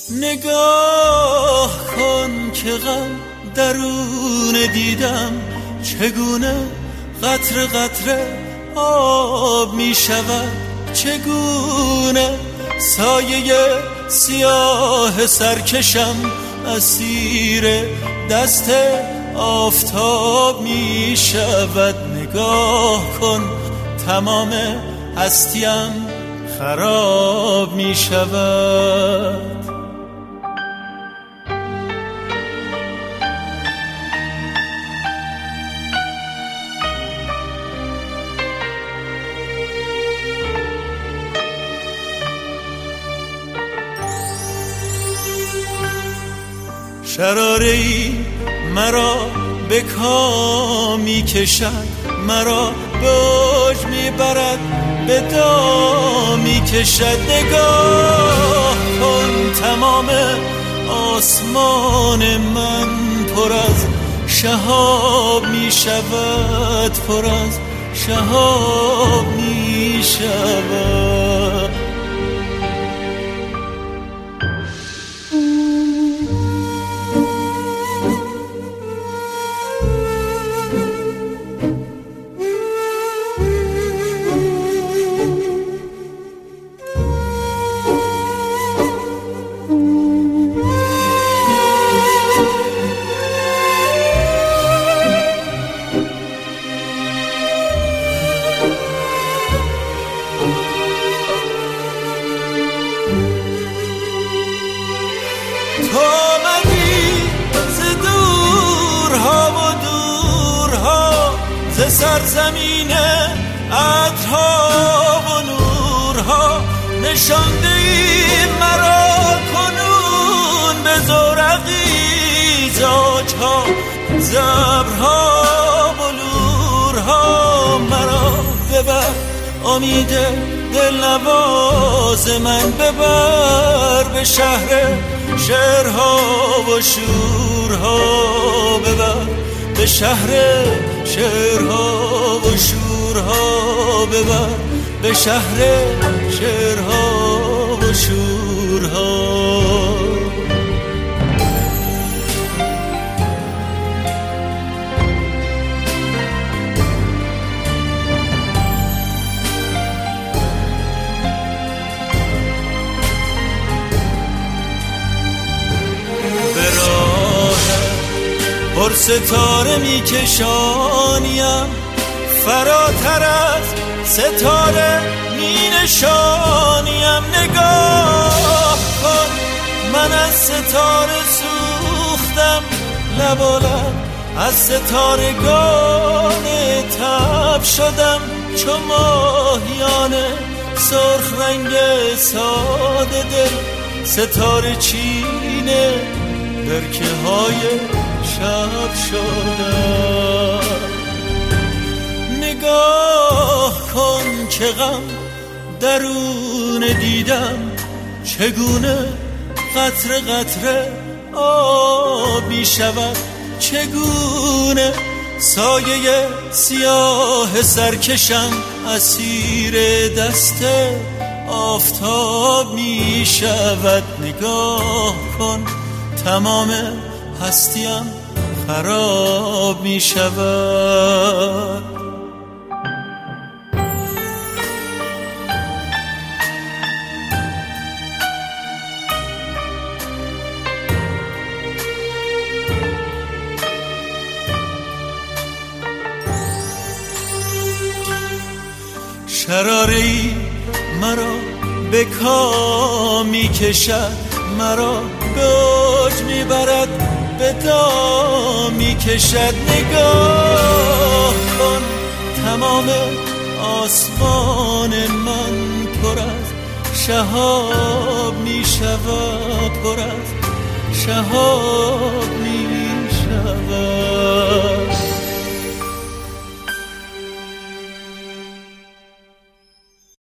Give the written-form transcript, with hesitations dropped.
نگاه کن که غم درون دیدم، چگونه قطره قطره آب می شود، چگونه سایه سیاه سرکشم اسیر دست آفتاب می شود. نگاه کن تمام هستیم خراب می شود. شراره‌ای مرا به کام می کشد، مرا به اوج می برد، به دام می کشد. نگاه کن تمام آسمان من پر از شهاب می شود، پر از شهاب می شود. تو آمدی ز دورها و دورها، ز سرزمین عطرها و نورها، نشانده ای مرا کنون به زورقی زاجها، زبرها بلورها. مرا ببر امید دلنواز من، ببر به شهر شعرها و شورها، ببر به شهر شعرها و شورها، ببر به شهر شعرها و شورها. پر ستاره می کشانیم، فراتر از ستاره می نشانیم. نگاه کن من از ستاره سوختم، لبالم از ستارگان تب شدم، چو ماهیان سرخ رنگ ساده دل، ستاره چینه برکه های شب شدم. نگاه کن که غم درون دیدم، چگونه قطره قطره آب می شود، چگونه سایه سیاه سرکشم اسیر دست آفتاب می شود. نگاه کن تمام هستیم خراب می شود. شراره‌ای مرا به کام می کشد، مرا به اوج می برد، به دام می کشد. نگاه کن تمام آسمان من پر از شهاب می شود، پر از شهاب می